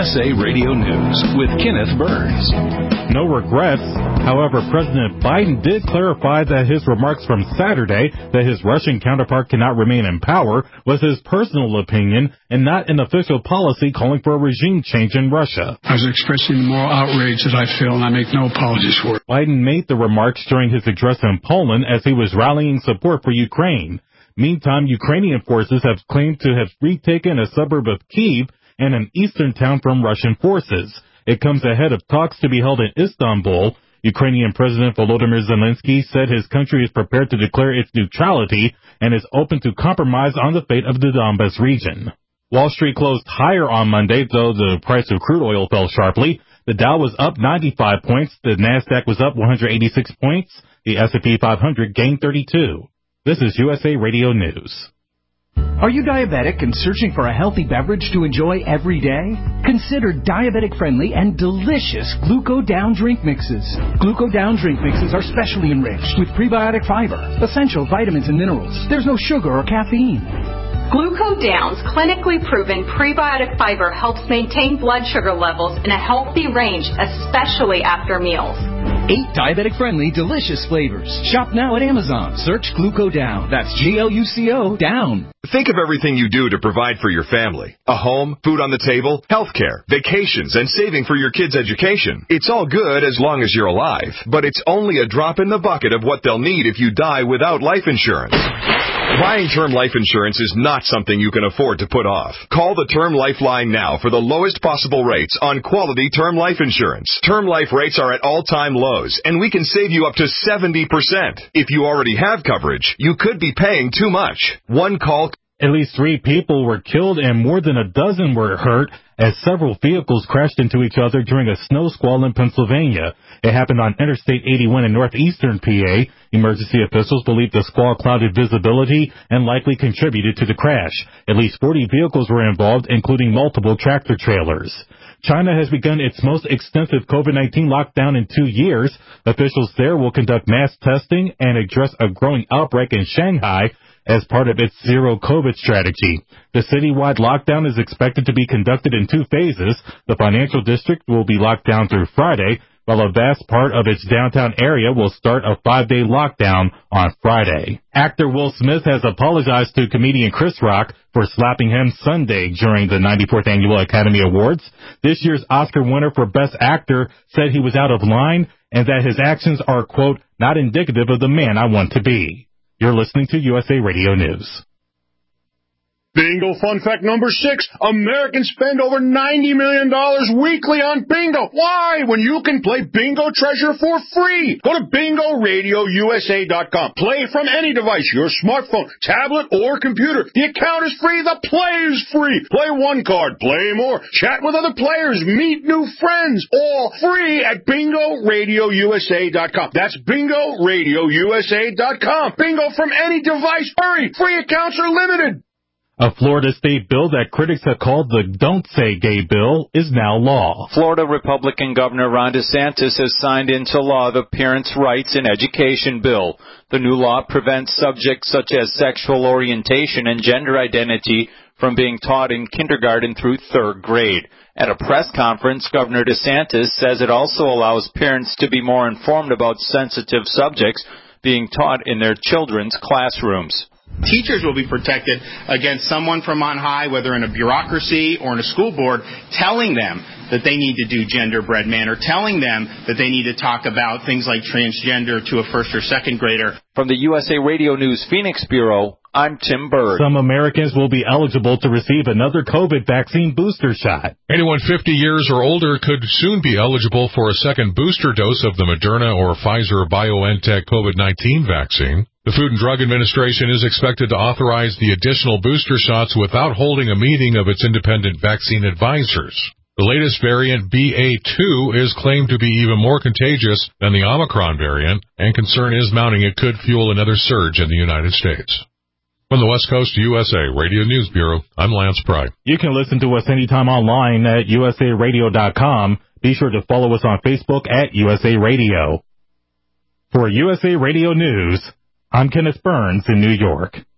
USA Radio News with Kenneth Burns. No regrets. However, President Biden did clarify that his remarks from Saturday that his Russian counterpart cannot remain in power was his personal opinion and not an official policy calling for a regime change in Russia. I was expressing the moral outrage that I feel, and I make no apologies for it. Biden made the remarks during his address in Poland as he was rallying support for Ukraine. Meantime, Ukrainian forces have claimed to have retaken a suburb of Kyiv and an eastern town from Russian forces. It comes ahead of talks to be held in Istanbul. Ukrainian President Volodymyr Zelensky said his country is prepared to declare its neutrality and is open to compromise on the fate of the Donbas region. Wall Street closed higher on Monday, though the price of crude oil fell sharply. The Dow was up 95 points, the Nasdaq was up 186 points, the S&P 500 gained 32. This is USA Radio News. Are you diabetic and searching for a healthy beverage to enjoy every day? Consider diabetic-friendly and delicious Gluco Down drink mixes. Gluco Down drink mixes are specially enriched with prebiotic fiber, essential vitamins and minerals. There's no sugar or caffeine. Gluco Down's clinically proven prebiotic fiber helps maintain blood sugar levels in a healthy range, especially after meals. 8 diabetic-friendly, delicious flavors. Shop now at Amazon. Search Gluco Down. That's Gluco Down. Think of everything you do to provide for your family. A home, food on the table, healthcare, vacations, and saving for your kids' education. It's all good as long as you're alive, but it's only a drop in the bucket of what they'll need if you die without life insurance. Buying term life insurance is not something you can afford to put off. Call the Term Lifeline now for the lowest possible rates on quality term life insurance. Term life rates are at all-time lows, and we can save you up to 70%. If you already have coverage, you could be paying too much. One call. At least 3 people were killed and more than a dozen were hurt as several vehicles crashed into each other during a snow squall in Pennsylvania. It happened on Interstate 81 in northeastern PA. Emergency officials believe the squall clouded visibility and likely contributed to the crash. At least 40 vehicles were involved, including multiple tractor trailers. China has begun its most extensive COVID-19 lockdown in 2 years. Officials there will conduct mass testing and address a growing outbreak in Shanghai as part of its zero-COVID strategy. The citywide lockdown is expected to be conducted in 2 phases. The financial district will be locked down through Friday, while a vast part of its downtown area will start a 5-day lockdown on Friday. Actor Will Smith has apologized to comedian Chris Rock for slapping him Sunday during the 94th Annual Academy Awards. This year's Oscar winner for Best Actor said he was out of line and that his actions are, quote, not indicative of the man I want to be. You're listening to USA Radio News. Bingo fun fact number 6. Americans spend over $90 million weekly on bingo. Why? When you can play Bingo Treasure for free. Go to BingoRadioUSA.com. Play from any device, your smartphone, tablet, or computer. The account is free. The play is free. Play one card. Play more. Chat with other players. Meet new friends. All free at BingoRadioUSA.com. That's BingoRadioUSA.com. Bingo from any device. Hurry. Free accounts are limited. A Florida state bill that critics have called the Don't Say Gay bill is now law. Florida Republican Governor Ron DeSantis has signed into law the Parents' Rights in Education bill. The new law prevents subjects such as sexual orientation and gender identity from being taught in kindergarten through 3rd grade. At a press conference, Governor DeSantis says it also allows parents to be more informed about sensitive subjects being taught in their children's classrooms. Teachers will be protected against someone from on high, whether in a bureaucracy or in a school board, telling them that they need to do genderbread manner, telling them that they need to talk about things like transgender to a 1st or 2nd grader. From the USA Radio News Phoenix Bureau, I'm Tim Bird. Some Americans will be eligible to receive another COVID vaccine booster shot. Anyone 50 years or older could soon be eligible for a second booster dose of the Moderna or Pfizer-BioNTech COVID-19 vaccine. The Food and Drug Administration is expected to authorize the additional booster shots without holding a meeting of its independent vaccine advisors. The latest variant, BA.2, is claimed to be even more contagious than the Omicron variant, and concern is mounting it could fuel another surge in the United States. From the West Coast USA Radio News Bureau, I'm Lance Pry. You can listen to us anytime online at usaradio.com. Be sure to follow us on Facebook at USA Radio. For USA Radio News, I'm Kenneth Burns in New York.